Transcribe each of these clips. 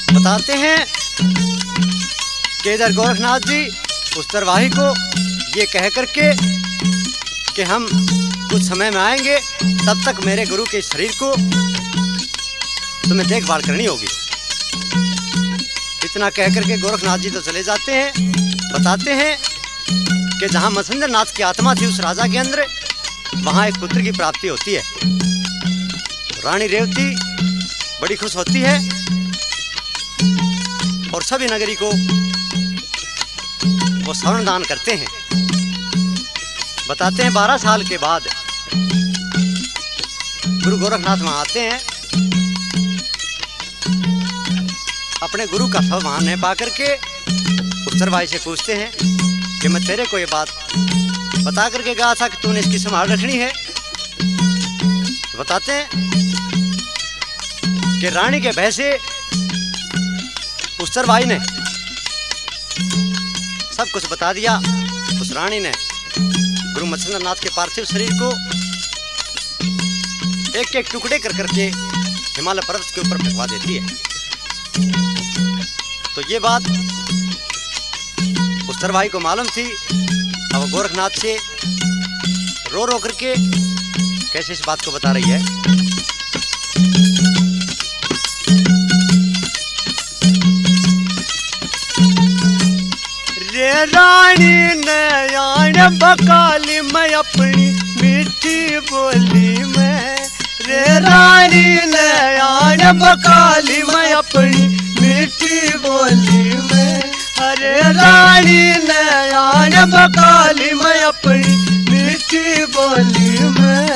बताते हैं कि इधर गोरखनाथ जी उस चरवाही को ये कह करके कि हम कुछ समय में आएंगे, तब तक मेरे गुरु के शरीर को तुम्हें देखभाल करनी होगी। इतना कह करके गोरखनाथ जी तो चले जाते हैं। बताते हैं कि जहां मत्स्येंद्र नाथ की आत्मा थी उस राजा के अंदर, वहां एक पुत्र की प्राप्ति होती है। रानी रेवती बड़ी खुश होती है और सभी नगरी को वो स्वर्ण दान करते हैं। बताते हैं 12 साल के बाद गुरु गोरखनाथ वहां आते हैं। अपने गुरु का सब वहां न पा करके उस चरवाही से पूछते हैं कि मैं तेरे को ये बात बता करके कहा था कि तूने इसकी संभाल रखनी है। तो बताते हैं कि रानी के भय से उस चरवाही ने सब कुछ बता दिया। उस रानी ने गुरु मत्स्येंद्र नाथ के पार्थिव शरीर को एक एक टुकड़े कर करके हिमालय पर्वत के ऊपर फेंकवा देती है। तो ये बात उस चरवाही को मालूम थी। अब गोरखनाथ से रो रो करके कैसे इस बात को बता रही है। रे रानी नयान बकाली मैं अपनी मीठी बोली में, रे रानी नयान बकाली मैं अपनी मीठी बोली में, अरे रानी नयान बकाली मैं अपनी मीठी बोली में।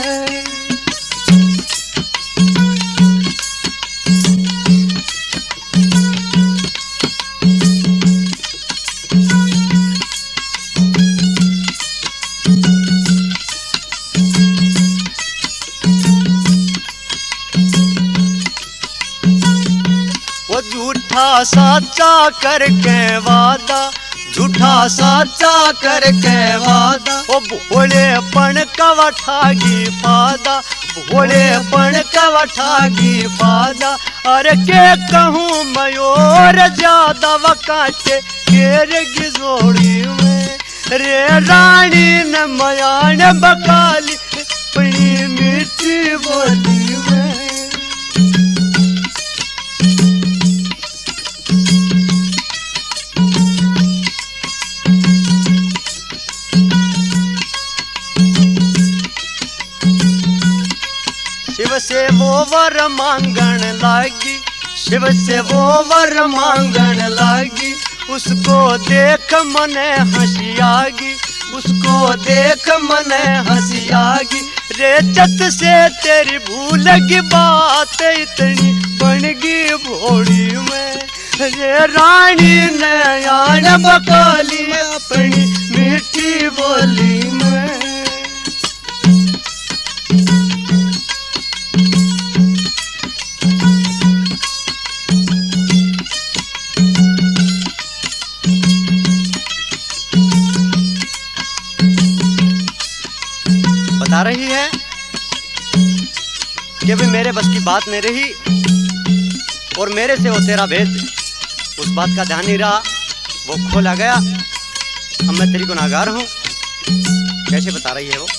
झूठा साचा करके वादा, झूठा साचा करके वादा, ओ भोलेपन का वठागी फादा, भोलेपन का वठागी फादा। अरे के कहूँ मयूर ज्यादा वकाटे केर की जोड़ी में, रे रानी न मयान बकाली अपनी मीठी बोली में। शिव से वो वर मांगन लागी, शिव से वो वर मांगन लागी, उसको देख मने हंसी आगी, उसको देख मने हंसी आगी। रे चत से तेरी भूल की बात इतनी बनगी भोड़ी में, रे रानी नयान बकाली अपनी मीठी बोली में। बता रही है कि भी मेरे बस की बात नहीं रही और मेरे से वो तेरा भेद उस बात का ध्यान नहीं रहा, वो खोला गया। अब मैं तेरी गुनाहगार हूं। कैसे बता रही है वो।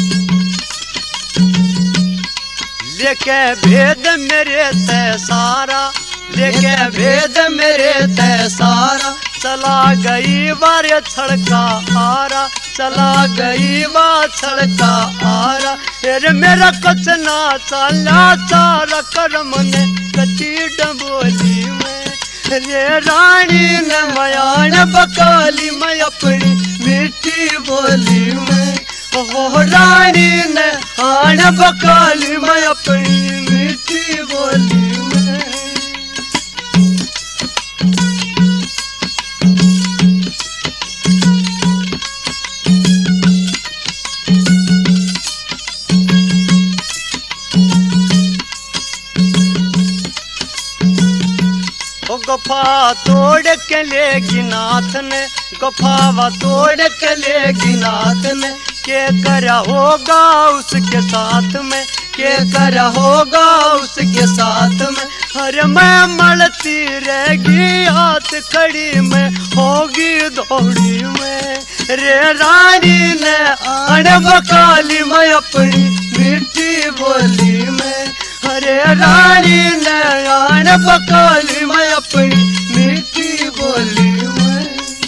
लेके भेद मेरे ते सारा, लेके भेद मेरे ते सारा, चला गई बार छड़का आरा, चला गई बार छड़का आरा। फिर मेरा कुछ ना चला चारा कर्म ने कच्ची डबोली में, रे रानी न मयान बकाली मैं अपनी मीठी बोली में, हो रानी न आन बकाली मैं अपनी मीठी बोली में। गुफा तोड़ के लेगी नाथ ने, गुफावा तोड़ के लेगी नाथ ने, के करा होगा उसके साथ में, के करा होगा उसके साथ में। अरे मैं मलती रहेगी हाथ खड़ी में होगी दौड़ी में रे रानी ने आने बकाली मैं अपनी मीठी बोली में अरे रानी ने आने बकाली मैं अपनी मीठी बोली में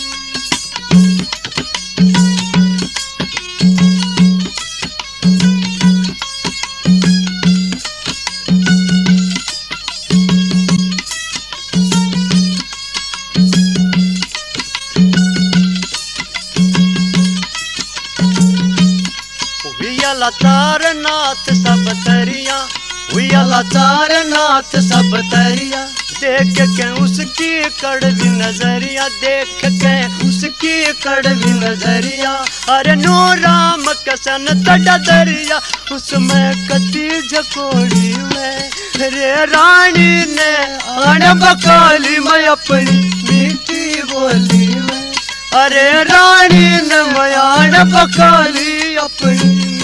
लाचार नाथ सब तरिया हुआ लाचार नाथ सब तरिया देख के उसकी कड़वी नजरिया देख के उसकी कड़वी नजरिया अरे नो राम कसन तड़ा दरिया उसमें कती झकोड़ी में रे रानी ने आने बकाली मैं अपनी मीठी बोली में अरे रानी ने मैं आने बकाली अपनी